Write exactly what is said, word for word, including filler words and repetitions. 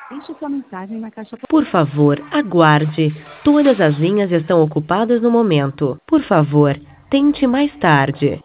Deixe sua mensagem na caixa. Por favor, aguarde. Todas as linhas estão ocupadas no momento. Por favor, tente mais tarde.